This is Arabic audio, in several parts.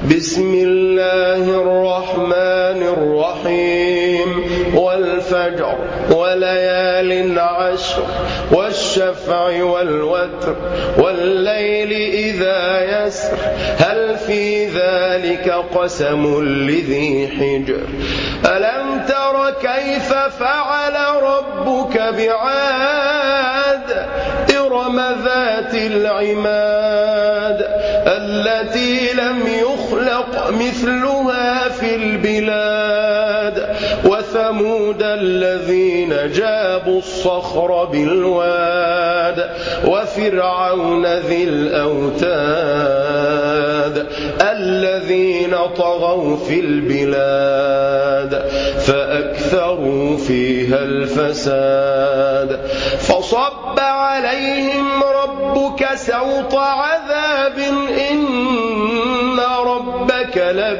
بسم الله الرحمن الرحيم والفجر وليال عشر والشفع والوتر والليل إذا يسر هل في ذلك قسم لذي حجر ألم تر كيف فعل ربك بعاد إرم ذات العماد التي لم يخلق مثلها في البلاد وثمود الذين جابوا الصخر بالواد وفرعون ذي الأوتاد الذين طغوا في البلاد فأكثروا فيها الفساد فصب عليهم ربك سوط عذاب إن ربك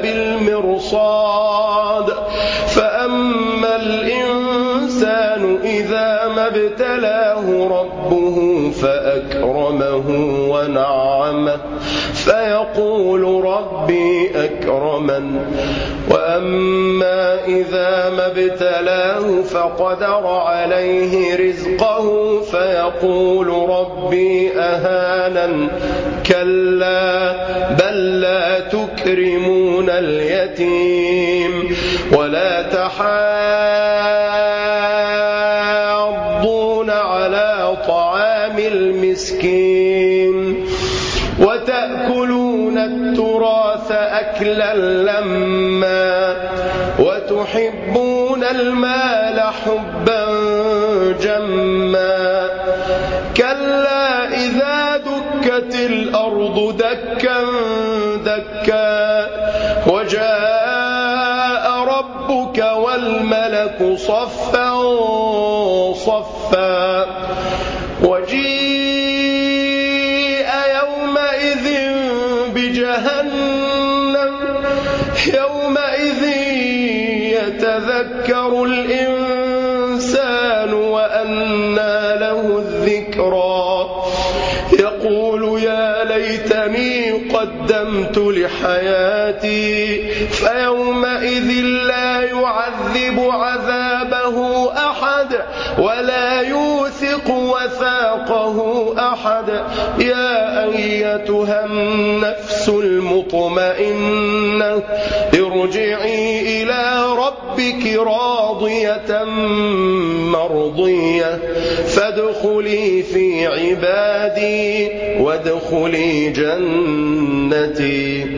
لبالمرصاد فأما الإنسان إذا ما ابتلاه ربه فأكرمه ونعمه فيقول ربي أكرمن وأما إذا ما ابتلاه فقدر عليه رزقه فيقول ربي أهانن كلا بل لا تكرمون اليتيم ولا تحاضون على طعام المسكين وتأكلون التراث أكلا لما وتحبون المال حبا جما كلا إذا دكت الأرض دكا دكا وجاء ربك والملك صفا صفا وجيء يومئذ بجهنم يومئذ يتذكر الإنسان وأنى له الذكرى يقول يا ليتني قدمت لحياتي فيومئذ لا يعذب عذابه أحد ولا يوثق وثاقه أحد يا أيتها النفس المطمئنة ارجعي إلى ربك راضية مرضية فادخلي في عبادي وادخلي جنتي